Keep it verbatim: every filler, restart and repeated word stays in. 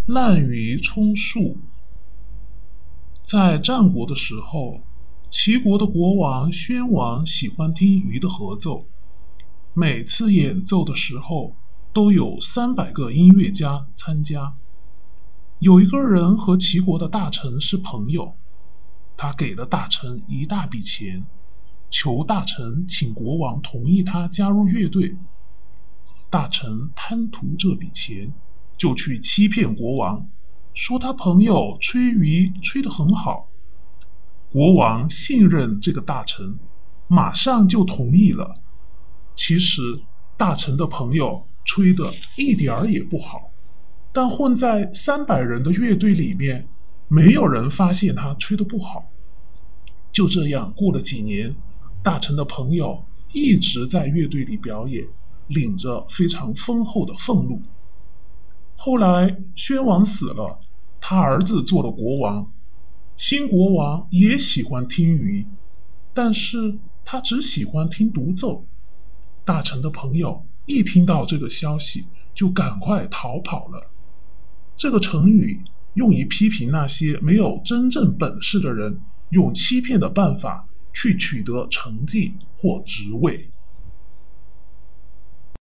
滥竽充数。在战国的时候，齐国的国王宣王喜欢听鱼的合奏，每次演奏的时候都有三百个音乐家参加。有一个人和齐国的大臣是朋友，他给了大臣一大笔钱，求大臣请国王同意他加入乐队。大臣贪图这笔钱，就去欺骗国王，说他朋友吹竽吹得很好。国王信任这个大臣，马上就同意了。其实大臣的朋友吹得一点儿也不好，但混在三百人的乐队里面，没有人发现他吹得不好。就这样过了几年，大臣的朋友一直在乐队里表演，领着非常丰厚的俸禄。后来宣王死了，他儿子做了国王。新国王也喜欢听竽，但是他只喜欢听独奏。大臣的朋友一听到这个消息，就赶快逃跑了。这个成语用以批评那些没有真正本事的人，用欺骗的办法去取得成绩或职位。